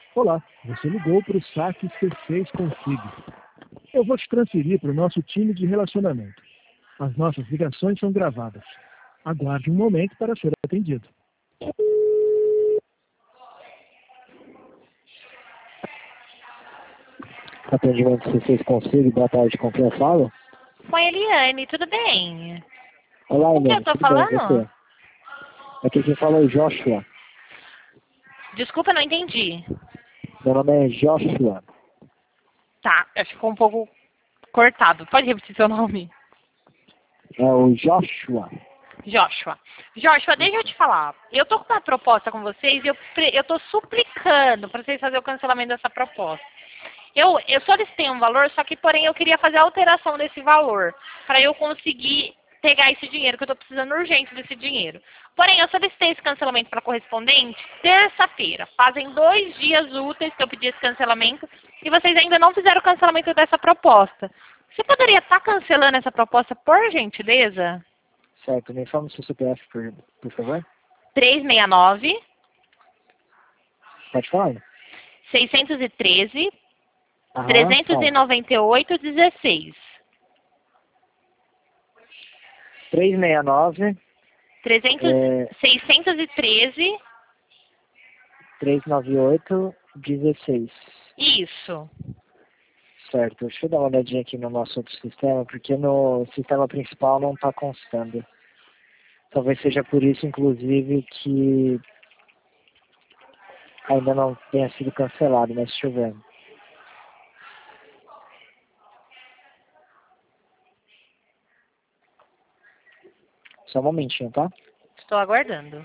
Olá, você ligou para o saque C6 Consigo. Eu vou te transferir para o nosso time de relacionamento. As nossas ligações são gravadas. Aguarde um momento para ser atendido. Atendimento C6 Consigo, boa tarde, com quem eu falo? Oi, Eliane, tudo bem? Olá, Com quem eu Eliane, tô tudo bem, e falando? você? Aqui quem fala é o Joshua. Desculpa, não entendi. Meu nome é Joshua. Tá, acho que ficou um pouco cortado. Pode repetir seu nome? É o Joshua. Joshua. Joshua, deixa eu te falar. Eu tô com uma proposta com vocês e eu tô suplicando para vocês fazerem o cancelamento dessa proposta. Eu solicitei um valor, só que, porém, eu queria fazer a alteração desse valor para eu conseguir pegar esse dinheiro, que eu estou precisando urgente desse dinheiro. Porém, eu solicitei esse cancelamento para correspondente terça-feira. Fazem 2 dias úteis que eu pedi esse cancelamento e vocês ainda não fizeram o cancelamento dessa proposta. Você poderia estar cancelando essa proposta, por gentileza? Certo, me informa o seu CPF, por favor. 369 Pode falar? 613 Aham, fala. 398 16. 369 613. 398 16. Isso. Certo, deixa eu dar uma olhadinha aqui no nosso outro sistema, porque no sistema principal não está constando. Talvez seja por isso, inclusive, que ainda não tenha sido cancelado, mas deixa eu ver. Só um momentinho, tá? Estou aguardando.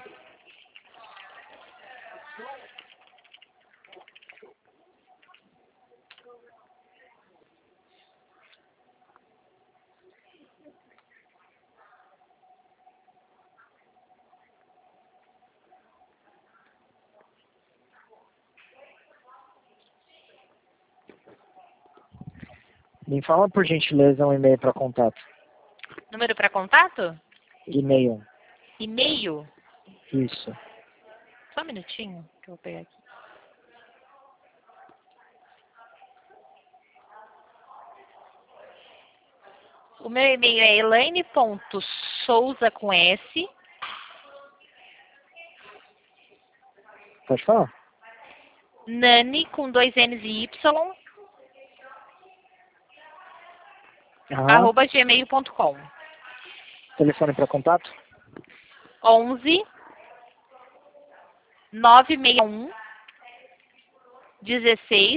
Me fala, por gentileza, um e-mail para contato. Número para contato? E-mail. E-mail? Isso. Só um minutinho que eu vou pegar aqui. O meu e-mail é elaine.souza com S, Pode falar? nani com 2 N's e Y, Aham. @gmail.com. Telefone para contato? 11 961 16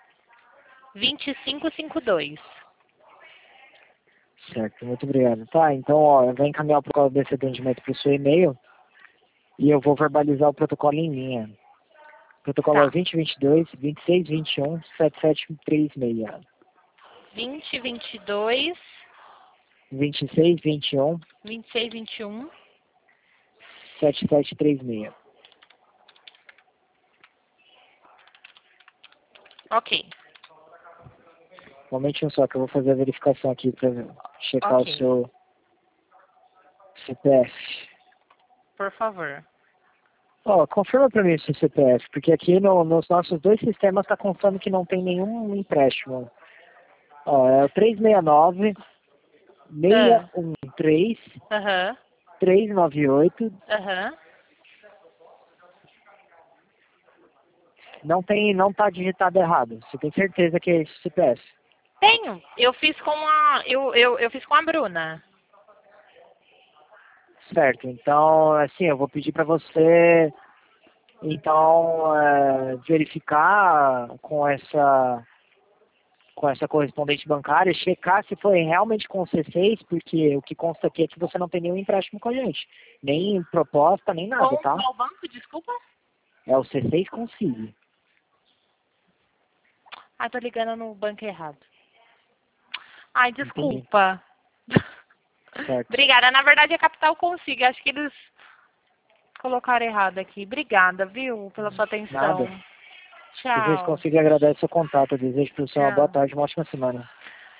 2552. Certo, muito obrigado. Tá, então, ó, eu vou encaminhar o protocolo desse atendimento para o seu e-mail e eu vou verbalizar o protocolo em linha. O protocolo é Tá. 2022 2621 7736. 2022 2621 2621. 7736. Ok. Um momentinho só que eu vou fazer a verificação aqui para checar o Ok. seu CPF. Por favor. Ó, confirma para mim o seu CPF, porque aqui nos nossos dois sistemas está constando que não tem nenhum empréstimo. Ó, é o 369 Ah. 613 Aham. 398. Aham. Não tá digitado errado. Você tem certeza que é esse CPF? Tenho. Eu fiz com a. Eu fiz com a Bruna. Certo. Então, assim, eu vou pedir para você, então, verificar com essa correspondente bancária, checar se foi realmente com o C6, porque o que consta aqui é que você não tem nenhum empréstimo com a gente. Nem proposta, nem nada, Com tá? qual banco? Desculpa. É o C6 Consigo. Ah, tô ligando no banco errado. Ai, Entendi. desculpa. Certo. Obrigada. Na verdade é Capital Consigo. Acho que eles colocaram errado aqui. Obrigada, viu, pela sua atenção. Nada. Se vocês Tchau. conseguirem agradar o seu contato, eu desejo para você uma boa Tchau. tarde, uma ótima semana.